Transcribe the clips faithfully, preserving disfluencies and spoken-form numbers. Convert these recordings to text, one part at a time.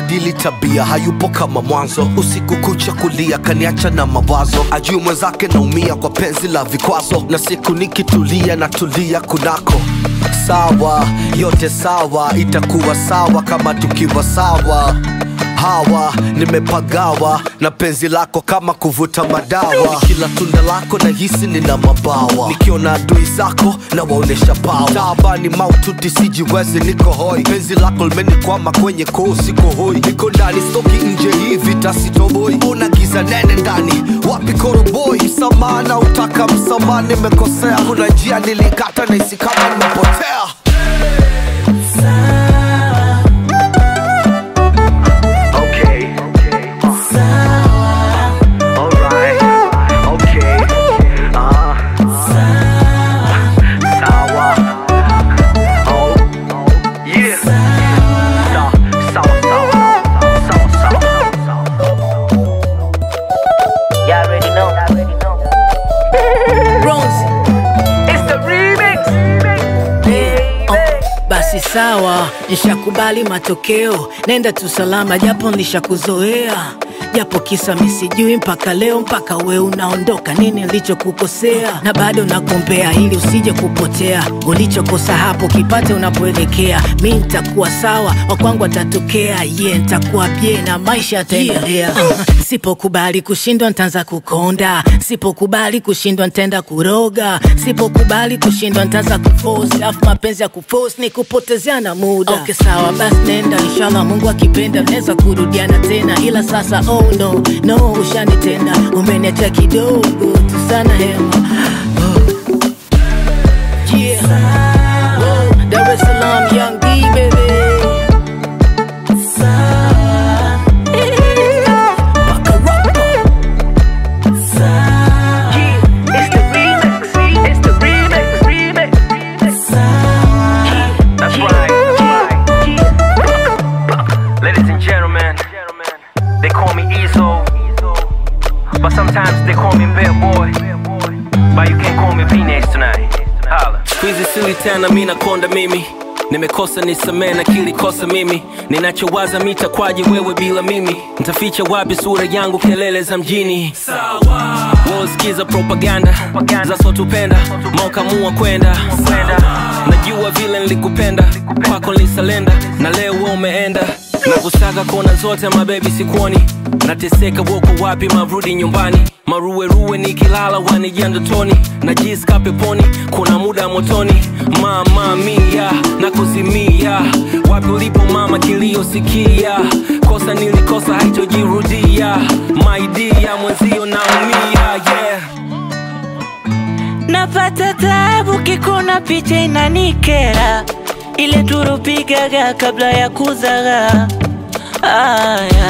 kabadili tabia, hayupo kama mwanzo. Usiku kucha kulia kaniacha na mawazo, ajui mwenzake naumia kwa penzi la vikwazo. Na siku nikitulia na tulia kunako sawa, yote sawa, itakuwa sawa kama tukiwa sawa. Hawa nimepagawa na penzi lako kama kuvuta madawa. Kila tunda lako na hisi nina mabawa, nikiona adui zako na waonesha pawa. Taabani maututi sijiwezi, niko hoi. Penzi lako limenikwama kwenye koo, siko hoi. Niko ndani stoki nje, hii vita sitoboi. Una giza nene ndani, wapi koroboi? Msamaha na utaka msamaha, nimekosea. Kuna njia nilikata na isi kama nimepotea. Basi sawa, nishakubali matokeo, nenda tu salama japo nishakuzoea. Japo kisa misijui mpaka leo, mpaka we unaondoka, nini nilichokukosea? Na bado nakuombea ili usije kupotea, ulichokosa hapo kipate unapoelekea. Mi nitakuwa sawa, wakwangu atatokea, yeah, nitakuwa bie na maisha yataendelea. Yeah. uh, Sipokubali kushindwa nitaanza kukonda, sipokubali kushindwa nitaenda kuroga, sipokubali kushindwa nitaanza kuforce, afu mapenzi ya kuforce ni kupotezea na muda. Okay sawa, basi nenda, inshallah Mungu akipenda naweza kurudiana tena, ila sasa oh no, no ushanitenda, umeniacha kidogo tu sana hema. oh. Yeah. oh, Dar es Salaam Young D baby. They call me Ezo, but sometimes they call me Bad Boy, but you can't call me Phoenix tonight. Holla. Squeezy silly tena mina konda mimi, nimekosa nisamee na kilikosa mimi. Ninachowaza mita kwaje wewe bila mimi, nitaficha wapi sura yangu kelele za mjini. Sawa wosikiza propaganda za sotupenda, maukamua kwenda. Najua vile nilikupenda, kwako nilisalenda, na leo umeenda. Na kusaka kona zote mabebi sikuoni, nateseka woko wapi marudi nyumbani. Maruwe ruwe nikilala wanijia ndotoni, najisika peponi kuna muda motoni. Mama mia na kuzimia, wapi ulipo mama kilio sikia. Kosa nilikosa haitojirudia, my dear mwenzio naumia. Yeah. Napata tabu kikuna picha inanikera, ile turupigaga kabla ya kuzaga. Aya,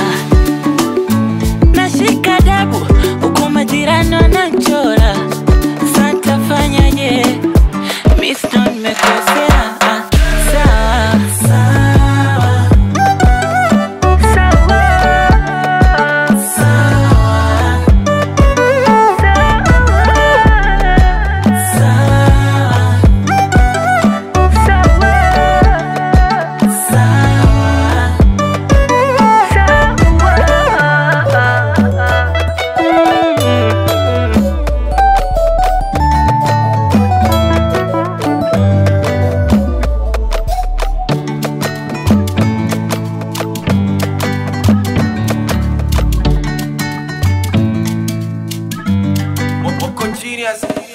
nashika dabu huku majirani wanachora, santa fanyaje, misto nimekosea. Sawa sawa sawa Genius.